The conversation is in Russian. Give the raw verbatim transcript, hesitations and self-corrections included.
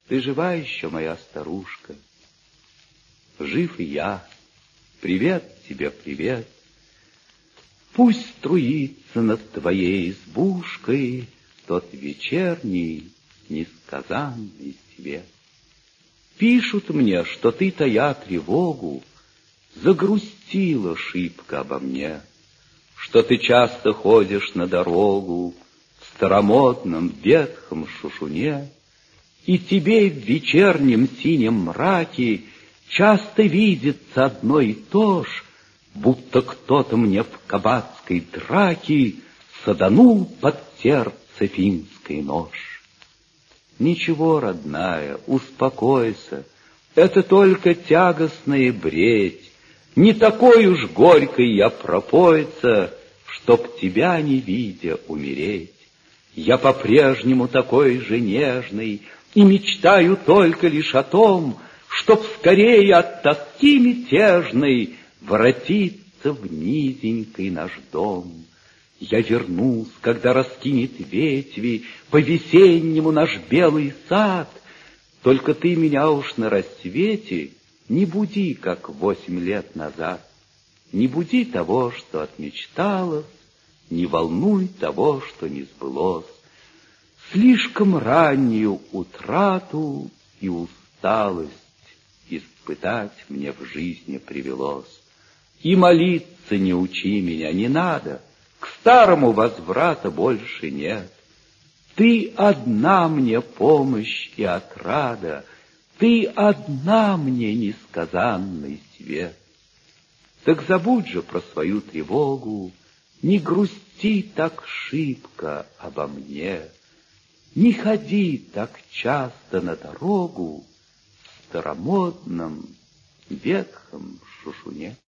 Ты жива еще, моя старушка? Жив и я. Привет тебе, привет. Пусть струится над твоей избушкой тот вечерний несказанный свет. Пишут мне, что ты, тая тревогу, загрустила шибко обо мне, что ты часто ходишь на дорогу в старомодном ветхом шушуне, и тебе в вечернем синем мраке часто видится одно и то ж, будто кто-то мне в кабацкой драке саданул под сердце финский нож. Ничего, родная, успокойся, это только тягостная бредь, не такой уж горькой я пропойца, чтоб тебя не видя умереть. Я по-прежнему такой же нежный и мечтаю только лишь о том, чтоб скорее от тоски мятежной воротиться в низенький наш дом. Я вернусь, когда раскинет ветви по-весеннему наш белый сад, только ты меня уж на рассвете не буди, как восемь лет назад. Не буди того, что отмечталось, не волнуй того, что не сбылось. Слишком раннюю утрату и усталость испытать мне в жизни привелось. И молиться не учи меня, не надо, к старому возврата больше нет. Ты одна мне помощь и отрада, ты одна мне несказанный свет. Так забудь же про свою тревогу, не грусти так шибко обо мне, не ходи так часто на дорогу в старомодном ветхом шушуне.